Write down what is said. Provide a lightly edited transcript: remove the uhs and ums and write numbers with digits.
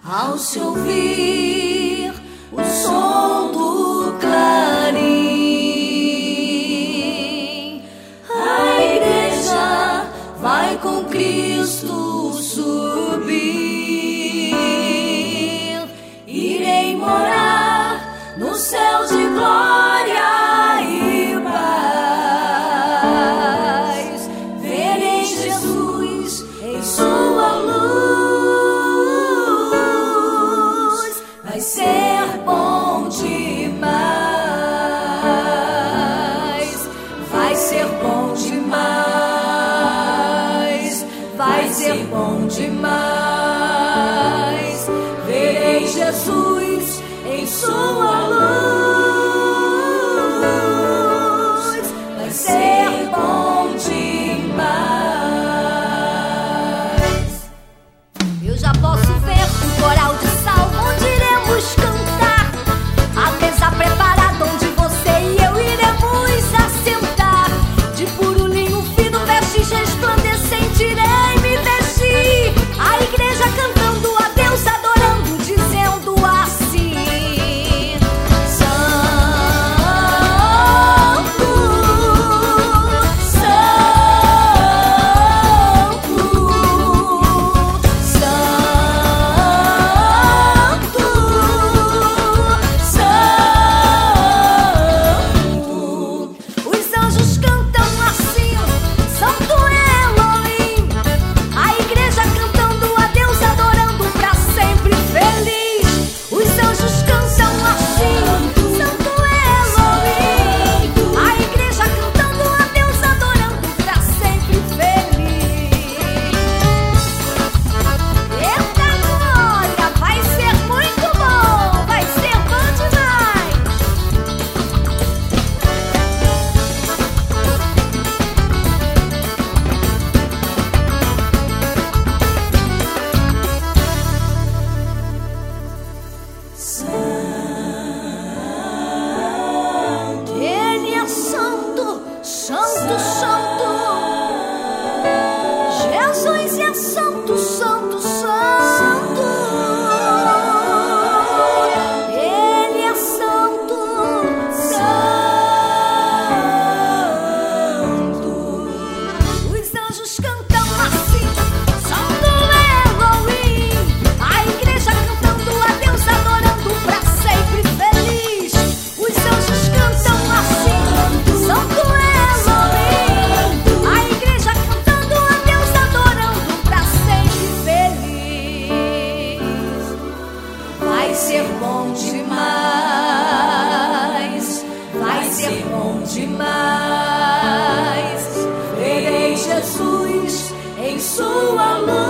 ao se ouvir o som do clarim. A igreja vai com Cristo subir. Irei morar no céu de glória e paz. Verei Jesus em sua luz. Vai ser bom demais. Vai ser bom demais. Vai ser bom demais. Verei Jesus em sua luz. Vai ser bom demais. Eu já posso ver o coral de salvo onde iremos cantar. A mesa preparada onde você e eu iremos assentar. De puro linho fino, vestes resplandecente, irei me vestir. A igreja cantando a Deus, adorando, dizendo assim: Santo, Santo, Santo, Santo. Os anjos cantam assim: Santo Elohim. A igreja cantando a Deus, adorando pra sempre feliz. Os anjos cantam assim: Santo Elohim. A igreja cantando a Deus, adorando pra sempre feliz. Eita glória, vai ser muito bom, vai ser bom demais. Ele é santo, santo, santo. Jesus é santo, santo, santo. Ele é santo, santo. Os anjos cantam assim: Santo Elohim. A igreja cantando a Deus, adorando pra sempre feliz. Os anjos cantam assim: Santo Elohim. A igreja cantando a Deus, adorando pra sempre feliz. Vai ser bom demais. Vai ser bom demais. Verei Jesus em sua luz.